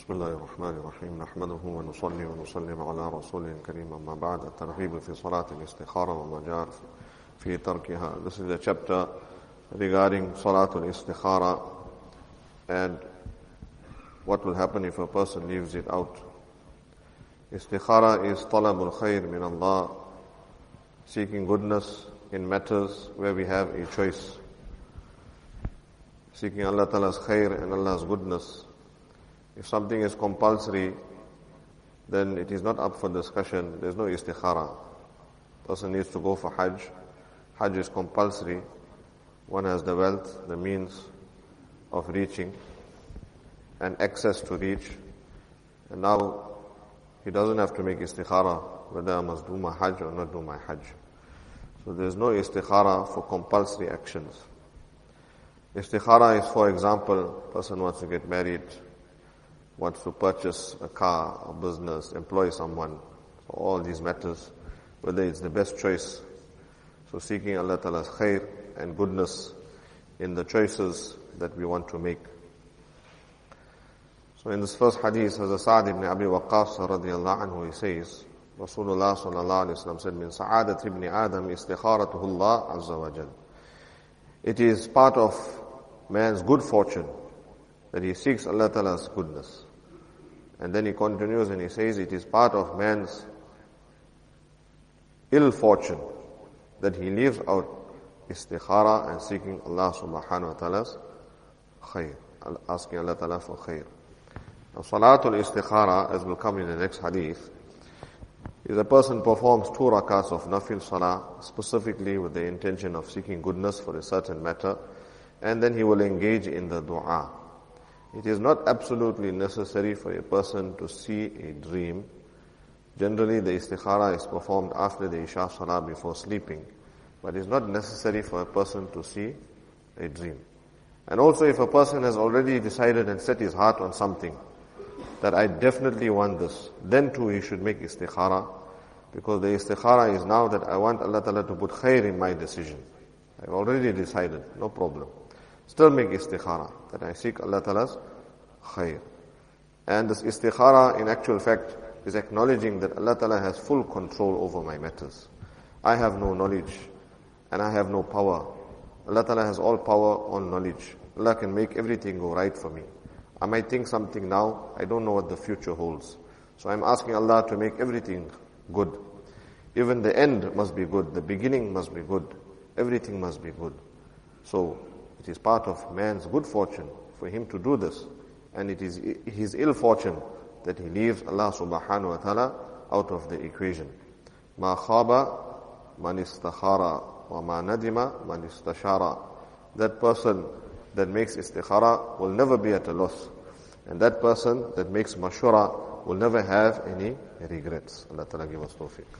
بسم الله الرحمن الرحيم نحمده ونصلي ونسلم على رسول الكريم أما بعد الترغيب في صلاة الاستخارة وما جار في تركها. This is a chapter regarding Salatul Istikhara and what will happen if a person leaves it out. Istikhara is talabul khair min Allah, seeking goodness in matters where we have a choice. Seeking Allah Ta'ala's khair and Allah's goodness. If something is compulsory, then it is not up for discussion. There is no istikhara. Person needs to go for Hajj. Hajj is compulsory. One has the wealth, the means of reaching and access to reach. And now he doesn't have to make istikhara whether I must do my Hajj or not do my Hajj. So there is no istikhara for compulsory actions. Istikhara is, for example, person wants to get married, wants to purchase a car, a business, employ someone. So all these matters, whether it's the best choice. So seeking Allah Ta'ala's khair and goodness in the choices that we want to make. So in this first hadith, Hazrat Sa'd ibn Abi Waqqas radiyallahu anhu, he says, Rasulullah sallallahu alayhi wa sallam said, Min sa'adat ibn Adam istikharatuhu Allah azza wa jal. It is part of man's good fortune that he seeks Allah Ta'ala's goodness. And then he continues and he says, it is part of man's ill fortune that he leaves out istikhara and seeking Allah subhanahu wa ta'ala's khair, asking Allah Ta'ala for khair. Now Salatul Istikhara, as will come in the next hadith, is a person performs 2 rakats of nafil salah, specifically with the intention of seeking goodness for a certain matter, and then he will engage in the dua. It is not absolutely necessary for a person to see a dream. Generally, the istikhara is performed after the Isha Salah before sleeping. But it is not necessary for a person to see a dream. And also, if a person has already decided and set his heart on something, that I definitely want this, then too he should make istikhara. Because the istikhara is now that I want Allah Ta'ala to put khair in my decision. I've already decided, no problem. Still make istikhara, that I seek Allah Ta'ala's khair. And this istikhara, in actual fact, is acknowledging that Allah Ta'ala has full control over my matters. I have no knowledge, and I have no power. Allah Ta'ala has all power, all knowledge. Allah can make everything go right for me. I might think something now, I don't know what the future holds. So I'm asking Allah to make everything good. Even the end must be good, the beginning must be good, everything must be good. So, it is part of man's good fortune for him to do this. And it is his ill fortune that he leaves Allah subhanahu wa ta'ala out of the equation. Ma khaba man istakhara wa ma nadima man istashara. That person that makes istikhara will never be at a loss. And that person that makes mashura will never have any regrets. Allah ta'ala give us tawfiq.